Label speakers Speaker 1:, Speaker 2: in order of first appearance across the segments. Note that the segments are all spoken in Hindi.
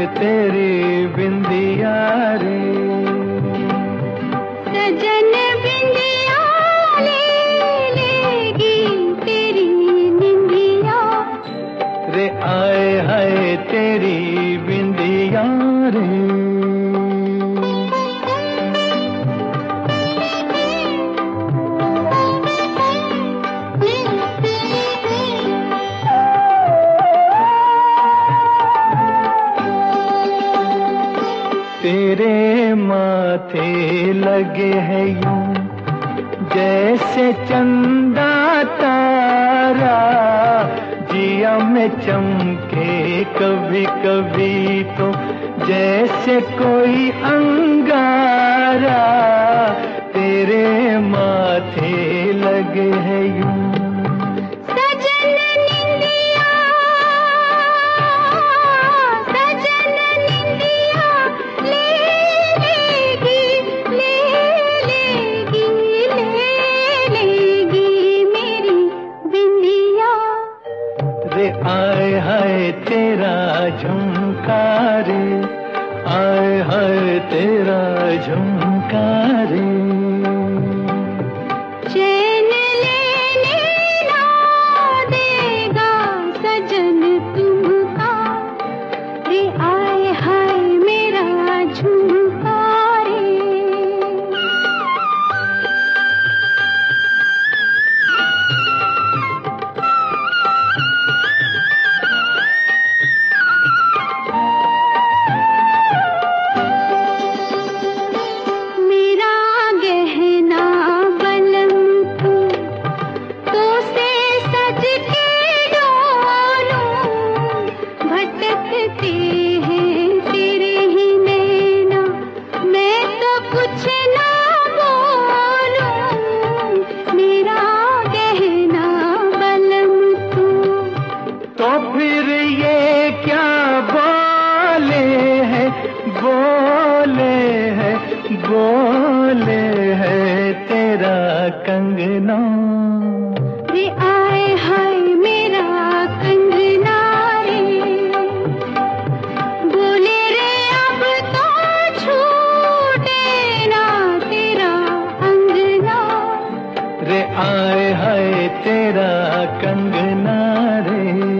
Speaker 1: तेरी बिंदिया रे।
Speaker 2: सजन बिंदिया ले लेगी तेरी निंदिया
Speaker 1: रे, आए हाय तेरी बिंदिया रे। तेरे माथे लगे है यूं जैसे चंदा तारा, जिया में चमके कभी कभी तो जैसे कोई अंगारा। तेरे माथे लगे है यूं आए हाय तेरा झुमका रे, आए हाय तेरा झुमका रे।
Speaker 2: चैन लेने ना देगा सजन तुमका रे, आए हाय मेरा झुमका रे।
Speaker 1: तो फिर ये क्या बोले हैं, बोले हैं, बोले हैं तेरा कंगना
Speaker 2: रे, आए हाय मेरा कंगना रे। बोले रे अब तो छूटे ना तेरा अंगना
Speaker 1: रे, आए हाय तेरा कंगना रे।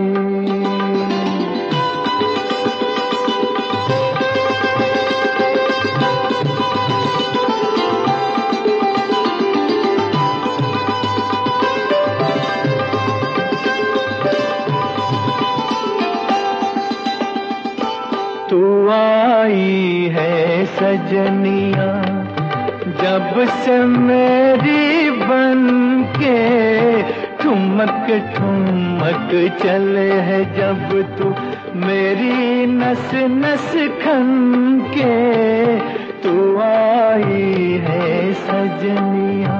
Speaker 1: तू आई है सजनिया जब से मेरी बन के, ठुमक ठुमक चले है जब तू मेरी नस नस खन के। तू आई है सजनिया,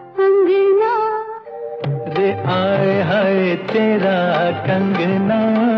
Speaker 1: आए हाय तेरा कंगना